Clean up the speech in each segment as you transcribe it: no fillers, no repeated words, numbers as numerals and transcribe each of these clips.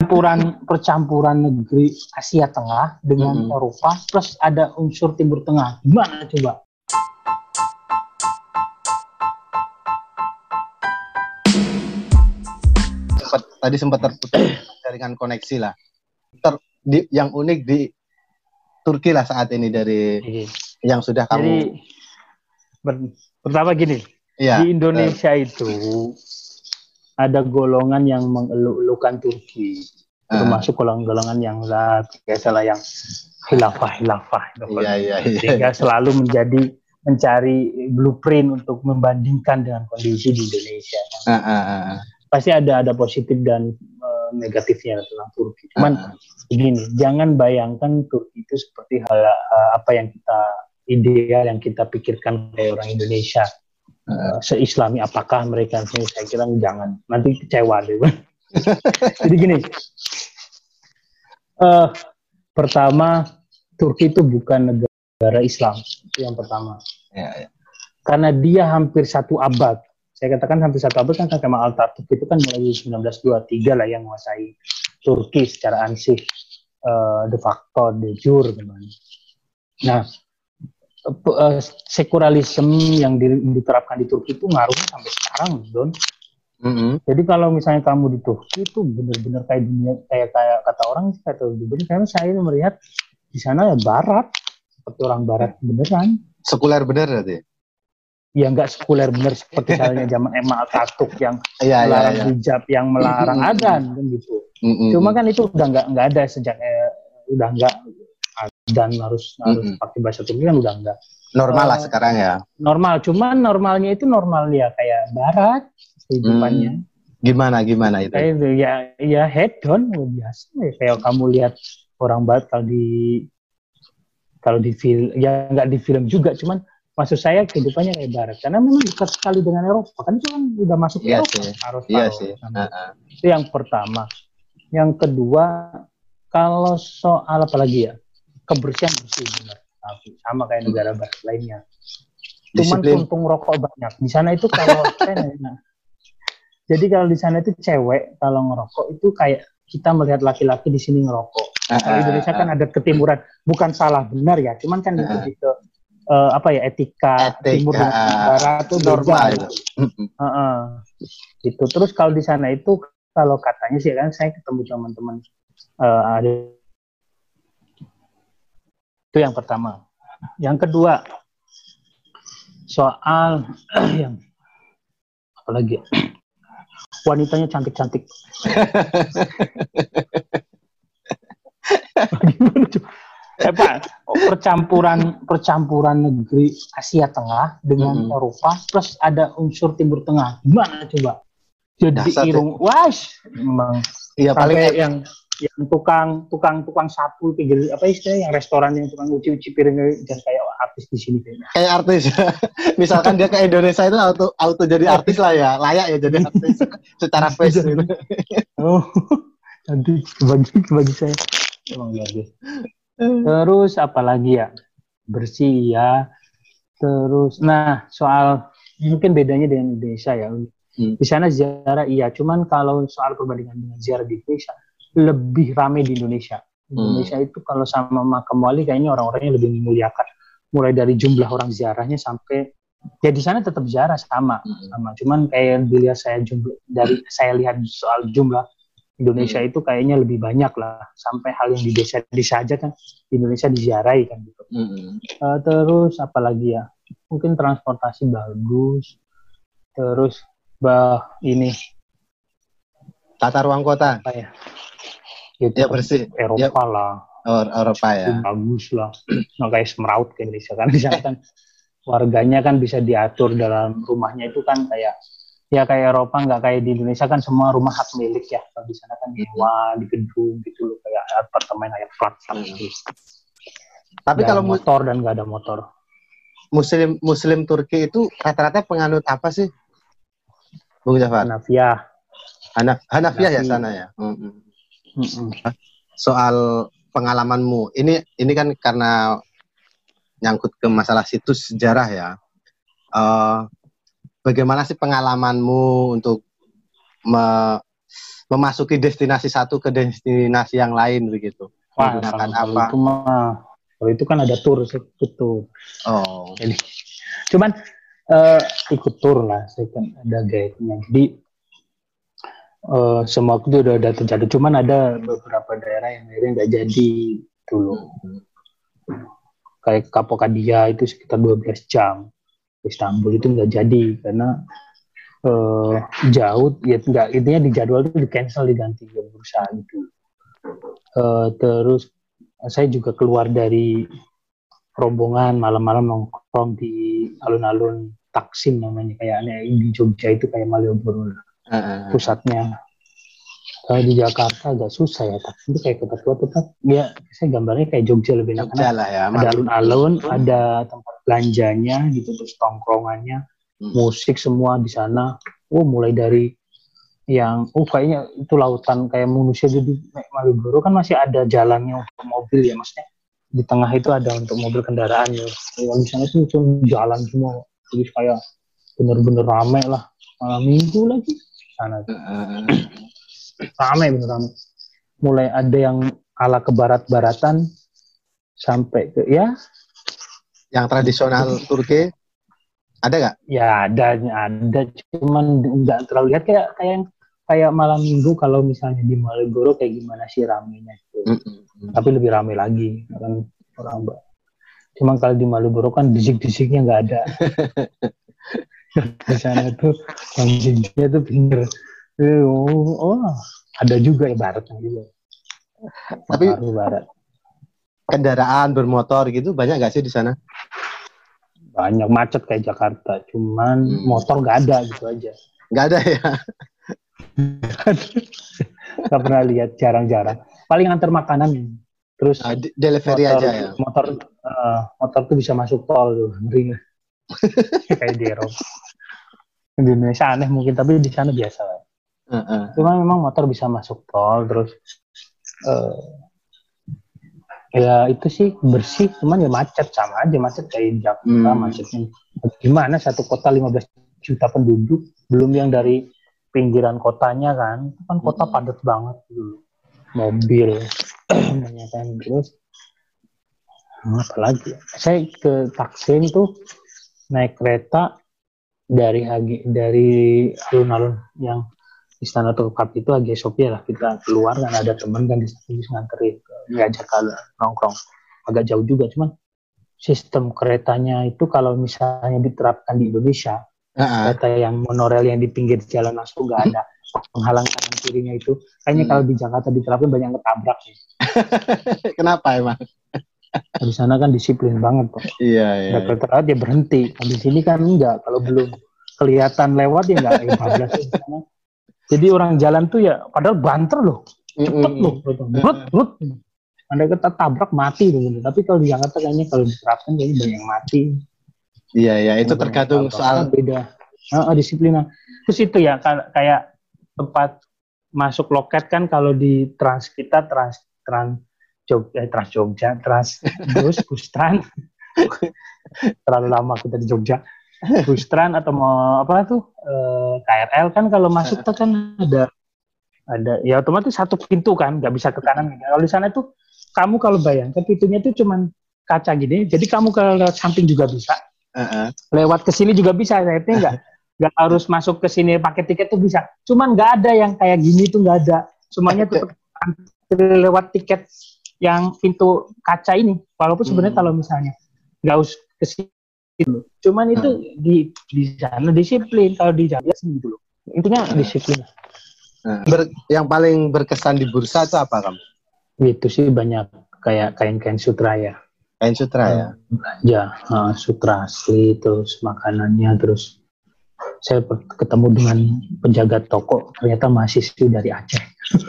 percampuran negeri Asia Tengah dengan Eropa plus ada unsur Timur Tengah. Gimana coba? Tadi sempat terputus jaringan koneksi lah. Yang unik di Turki lah saat ini dari yang sudah kamu. Jadi pertama gini, ya, di Indonesia itu ada golongan yang mengeluh-elukan Turki, termasuk golongan yang biasalah yang khilafah. Sehingga selalu mencari blueprint untuk membandingkan dengan kondisi di Indonesia. Pasti ada positif dan negatifnya tentang Turki. Cuman begini, jangan bayangkan Turki itu seperti hal apa yang kita ideal yang kita pikirkan kayak orang Indonesia. Se-Islami apakah mereka? Saya kira jangan, nanti kecewa deh. Jadi gini, pertama Turki itu bukan negara Islam, itu yang pertama. Karena dia hampir 1 abad. Saya katakan hampir 1 abad kan Kemal Atatürk itu kan mulai 1923 lah yang menguasai Turki secara ansih, de facto, de jure. Nah, sekularisme yang diterapkan di Turki itu ngaruhnya sampai sekarang, Don. Jadi kalau misalnya kamu di Turki itu benar-benar kayak dunia, kayak kata orang karena saya melihat di sana ya Barat, seperti orang Barat beneran. Sekuler bener berarti? Ya nggak sekuler bener seperti misalnya zaman Kemal Atatürk yang melarang hijab, yang melarang adzan kan gitu. Cuma kan itu udah nggak ada sejak udah nggak adzan harus pakai bahasa Turki kan udah nggak. Normal lah sekarang ya. Normal, cuman normalnya itu normal ya kayak Barat kehidupannya. Gimana itu? Kayak ya head down biasa ya. Kayak kamu lihat orang Barat kalau di film ya nggak di film juga, cuman maksud saya kehidupannya kayak Barat karena memang dekat sekali dengan Eropa kan, itu kan udah masuk Eropa. Itu yang pertama. Yang kedua, kalau soal apa lagi ya, kebersihan bersih benar, sama kayak negara Barat lainnya. Cuman puntung rokok banyak di sana itu. Kalau jadi kalau di sana itu cewek kalau ngerokok itu kayak kita melihat laki-laki di sini ngerokok. Kalau Indonesia kan ada ketimuran, bukan salah benar ya, cuman kan itu etika timur dan barat itu normal gitu. Terus kalau di sana itu kalau katanya sih kan saya ketemu teman-teman ada itu yang pertama. Yang kedua soal yang apa lagi? Wanitanya cantik-cantik. Percampuran negeri Asia Tengah dengan Eropa plus ada unsur Timur Tengah. Gimana coba? Jadi irung memang. Iya, paling yang tukang sapu pinggir apa istilahnya, yang restoran yang tukang uci piring dan kayak artis di sini kayaknya. Kayak artis. Misalkan dia ke Indonesia itu auto jadi artis lah ya. Layak ya jadi artis secara face gitu. Nanti bagi saya emang luar biasa. Terus apalagi ya, bersih ya. Terus, nah soal mungkin bedanya dengan Indonesia ya. Di sana ziarah iya, cuman kalau soal perbandingan dengan ziarah di Indonesia lebih ramai di Indonesia. Indonesia itu kalau sama Makam Wali kayaknya orang-orangnya lebih memuliakan. Mulai dari jumlah orang ziarahnya sampai ya di sana tetap ziarah sama. Cuman kayak dilihat saya lihat soal jumlah Indonesia itu kayaknya lebih banyak lah, sampai hal yang di desa aja kan di Indonesia diziarahi kan gitu. Terus apalagi ya, mungkin transportasi bagus, terus ini tata ruang kota apa ya, ya bersih Eropa lah. Eropa ya bagus lah, nggak kayak semeraut ke Indonesia kan. Di sana kan warganya kan bisa diatur dalam rumahnya itu kan kayak Eropa, nggak kayak di Indonesia kan semua rumah hak milik ya. Kalau di sana kan nyewa di gedung gitu loh, kayak apartemen kayak flat gitu. Tapi kalau motor dan nggak ada motor. Muslim Turki itu rata-rata penganut apa sih, Bung Jafar? Hanafiyah ya sana ya. Soal pengalamanmu ini kan karena nyangkut ke masalah situs sejarah ya. Bagaimana sih pengalamanmu untuk memasuki destinasi satu ke destinasi yang lain begitu? Wah, Menggunakan kalau apa? itu mah, kalau itu kan ada tur itu. Oh. Jadi, cuman ikut tur lah, saya kan ada guide-nya. Jadi semua itu udah terjadi. Cuman ada beberapa daerah yang akhirnya nggak jadi dulu. Kayak Kapokadia itu sekitar 12 jam. Istanbul itu nggak jadi karena jauh, ya nggak, intinya di jadwal itu di cancel, diganti ke bursa gitu. Terus saya juga keluar dari rombongan malam-malam nongkrong di alun-alun Taksim namanya, kayaknya di Jogja itu kayak Malioboro pusatnya. Kalau di Jakarta agak susah ya, tapi itu kayak kota tua tetap ya, saya gambarnya kayak Jogja lebih enak karena lah ya, ada alun-alun, ada tempat belanjanya gitu, terus tongkrongannya, musik semua di sana. Mulai dari yang kayaknya itu lautan kayak manusia, jadi Malioboro kan masih ada jalannya untuk mobil ya, maksudnya di tengah itu ada untuk mobil kendaraan ya. Yang di sana tuh cuma jalan semua, jadi kayak bener-bener rame lah. Malam minggu lagi sana rame, bener rame. Mulai ada yang ala kebarat-baratan sampai ke ya yang tradisional Turki. Ada nggak? Ya ada, cuman nggak terlalu lihat kayak malam minggu kalau misalnya di Malioboro kayak gimana sih ramenya itu. Tapi lebih rame lagi kan orang. Cuma kalau di Malioboro kan disik-disiknya nggak ada. Di sana tuh yang disiknya tuh pinggir. Ada juga ya baratnya juga. Tapi barat. Kendaraan bermotor gitu banyak nggak sih di sana? Banyak, macet kayak Jakarta, cuman motor nggak ada gitu aja. Nggak ada ya? Nggak pernah lihat, jarang-jarang. Paling antar makanan, terus delivery motor, aja ya. Motor tuh bisa masuk tol tuh, ngeri. Kayak di Eropa. Di Indonesia aneh mungkin, tapi di sana biasa. Cuma memang motor bisa masuk tol, terus ya itu sih bersih, cuman ya macet, sama aja macet kayak Jakarta. Macetnya gimana, satu kota 15 juta penduduk, belum yang dari pinggiran kotanya kan, itu kan kota padat banget dulu, mobil banyak kan. Terus apalagi saya ke Taksim tuh naik kereta dari alun-alun yang Istana Tokat itu Hagia Sophia lah, kita keluar kan ada teman kan di sini nganterin, ngajak nongkrong, agak jauh juga, cuman sistem keretanya itu kalau misalnya diterapkan di Indonesia, kereta yang monorail yang di pinggir jalan langsung nggak ada penghalang kanan kirinya itu, kayaknya kalau di Jakarta diterapkan banyak ketabrak sih. Kenapa emang? Di sana kan disiplin banget kok. Iya. Kereta lewat dia berhenti. Di sini kan enggak, kalau belum kelihatan lewat ya enggak, 14 di sana. Jadi orang jalan tuh ya, padahal banter loh, cepet loh, rut, Anda kita tabrak mati gitu. Tapi kalau di Jakarta kayaknya kalau diterapkan kayaknya banyak yang mati. Iya, itu tergantung soal beda. Disiplin. Terus itu ya kayak tempat masuk loket kan, kalau di Trans Jogja, Bustran. Terlalu lama kita di Jogja. Bustran atau mau apa tuh KRL kan, kalau masuk tuh kan ada ya otomatis satu pintu kan, nggak bisa ke kanan. Kalau di sana tuh kamu kalau bayangkan pintunya tuh cuman kaca gini, jadi kamu kalau lewat samping juga bisa, lewat ke sini juga bisa. Artinya nggak harus masuk ke sini pakai tiket tuh bisa. Cuman nggak ada yang kayak gini tuh, nggak ada. Semuanya tuh lewat tiket yang pintu kaca ini. Walaupun sebenarnya kalau misalnya nggak usah ke sini, cuman itu di sana disiplin, kalau di Jakarta gitu loh. Intinya disiplin. Yang paling berkesan di bursa itu apa kamu? Itu sih banyak kayak kain-kain sutra ya. Kain sutra ya? Ya, sutra asli, terus makanannya, terus saya ketemu dengan penjaga toko, ternyata mahasiswi dari Aceh.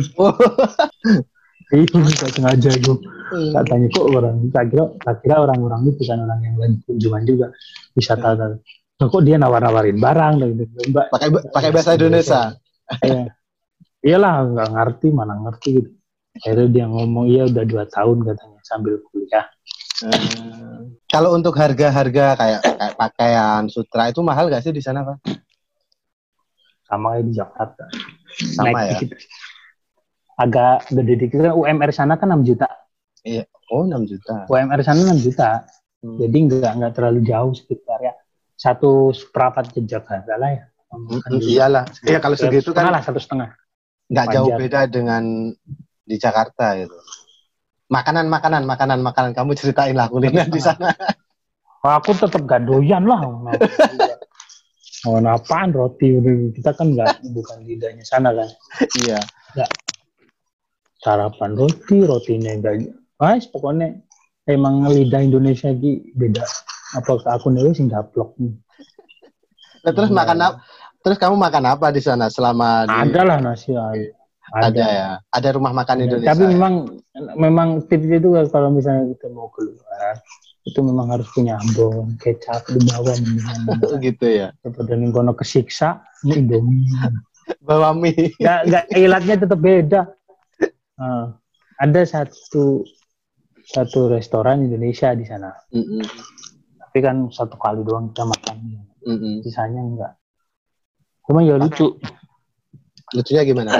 Itu nggak sengaja itu. Katanya kok tak kira orang-orang itu kan orang yang lagi kunjungan juga, wisata. Kok dia nawar-nawarin barang gitu. Pakai bahasa Indonesia. Iyalah, nggak ngerti, mana ngerti gitu. Akhirnya dia ngomong, iya udah 2 tahun katanya sambil kuliah. Kalau untuk harga-harga kayak pakaian sutra itu mahal nggak sih di sana, Pak? Sama kayak di Jakarta. Sama ya. Dikit. Agak gede dikit. UMR sana kan 6 juta. Iya. Oh, 6 juta. UMR sana 6 juta. Jadi nggak terlalu jauh sekitar ya. Satu seperempat jejak lah ya. Iyalah. Iya kalau segitu kan lah 1,5. nggak jauh beda dengan di Jakarta gitu. Makanan kamu ceritain lah kuliner di sana. Aku tetap gak doyan lah. Apaan roti? Kita kan bukan lidahnya sana kan. Iya. Nggak. Sarapan rotinya enggak. Pokoknya emang lidah Indonesia ini beda. Apakah aku nih sing gaplok. Nah, terus terus kamu makan apa di sana selama Ada lah nasi air. Ada ya. Ada rumah makan Indonesia. Tapi memang tipsnya itu kalau misalnya kita mau keluar itu memang harus punya ambon, kecap di bawah gitu ya. Daripada ning kono kesiksa, ini Indomie. Bawa mie. Enggak ilatnya tetap beda. Ada satu restoran Indonesia di sana. Tapi kan 1 kali doang kita makan. Sisanya enggak. Cuma ya lucu. Lucunya gimana?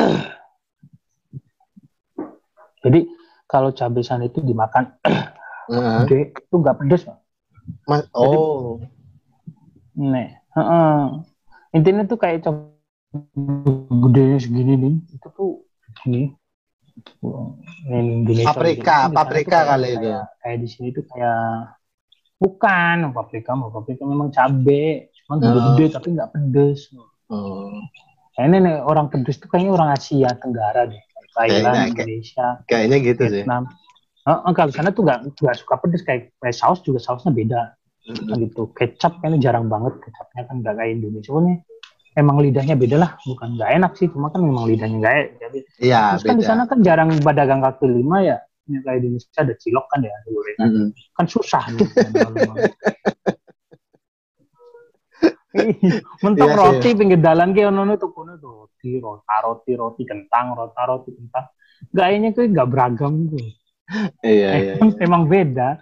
Jadi kalau cabai sana itu dimakan gede, itu nggak pedes. Oh. Intinya tuh kayak cabai gedenya segini nih, itu tuh gini. Indonesia paprika kali itu. Kayak di sini tuh kayak bukan paprika memang cabai, cuma gede tapi nggak pedes. Kayaknya orang pedes tuh kayaknya orang Asia Tenggara deh. Thailand, Indonesia, kayaknya gitu Vietnam. Kalau sana tuh nggak suka pedes, kayak saus juga sausnya beda. Gitu. Kecap kayaknya jarang banget, kecapnya kan nggak kayak Indonesia. Nih emang lidahnya beda lah, bukan nggak enak sih, cuma kan memang lidahnya nggak enak. Jadi, terus kan di sana kan jarang pedagang kaki lima ya, kayak di Indonesia ada cilok kan ya, kan susah tuh. Mentok roti pinggir dalan kayak ono tuh kono roti kentang. Gayanya tuh nggak beragam gitu. Iya. Emang beda.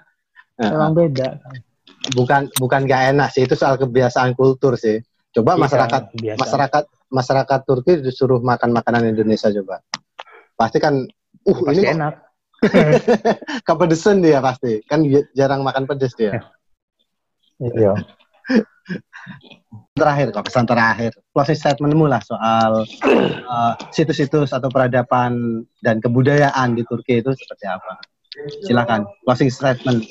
Bukan nggak enak sih, itu soal kebiasaan kultur sih. Coba masyarakat Turki disuruh makan makanan Indonesia coba. Pasti kan pasti ini enak. Kepedesan dia pasti. Kan jarang makan pedes dia. Iya. Pesan terakhir, closing statementmu lah soal situs-situs atau peradaban dan kebudayaan di Turki itu seperti apa? Silakan, closing statement.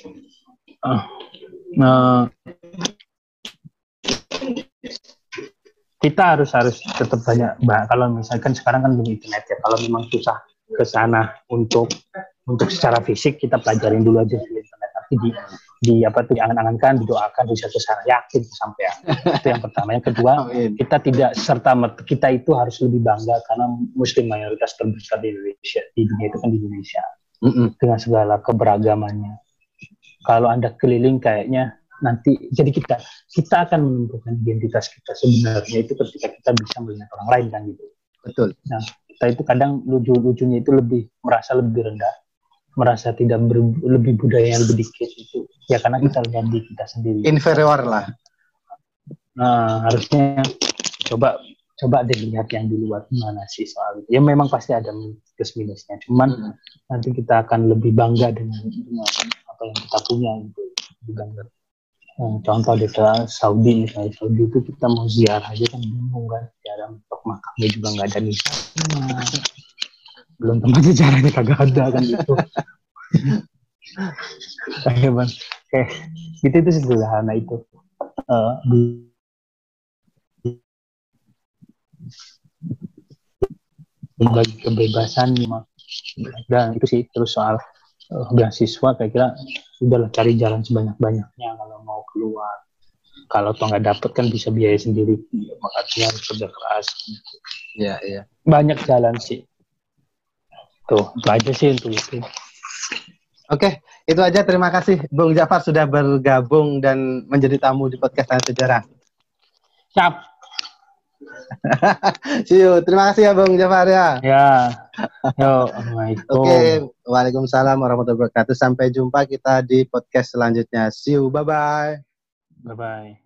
Kita harus tetap banyak, kalau misalkan sekarang kan belum internet ya, kalau memang susah ke sana untuk secara fisik, kita pelajarin dulu aja di internet, tapi diangan-angankan, didoakan bisa ke sana, yakin sampai. Itu yang pertama. Yang kedua, kita tidak kita itu harus lebih bangga karena Muslim mayoritas terbesar di Indonesia, di dunia itu kan di Indonesia, dengan segala keberagamannya. Kalau Anda keliling kayaknya nanti, jadi kita akan menentukan identitas kita sebenarnya itu ketika kita bisa melihat orang lain kan gitu. Betul. Nah, kita itu kadang lucunya itu merasa lebih rendah, merasa tidak lebih budaya yang lebih dikit itu ya karena kita lihat di kita sendiri inferior lah. Nah, harusnya coba deh lihat yang di luar gimana sih soal itu. Ya memang pasti ada plus minusnya, cuman nanti kita akan lebih bangga dengan apa yang kita punya gitu. Bangga. Contoh di Saudi misalnya, Saudi itu kita mau ziarah aja kan bingung kan, ziarah untuk makamnya juga nggak ada nih. Belum tempat sejarahnya kagak ada kan gitu. Kayak gitu itu sederhana itu. Bagi kebebasan dan itu sih. Terus soal beasiswa kayak kira sudahlah cari jalan sebanyak-banyaknya kalau mau keluar. Kalau toh nggak dapet kan bisa biaya sendiri, makanya harus kerja keras. Iya. Banyak jalan sih. Tuh, itu aja sih untuk itu. Oke, itu aja. Terima kasih Bung Jafar sudah bergabung dan menjadi tamu di podcast Tanya Sejarah. Siap. See you. Terima kasih ya Bung Jafar ya. Ya. Yo, Assalamualaikum. Oke, Waalaikumsalam warahmatullahi wabarakatuh. Sampai jumpa kita di podcast selanjutnya. See you. Bye-bye. Bye-bye.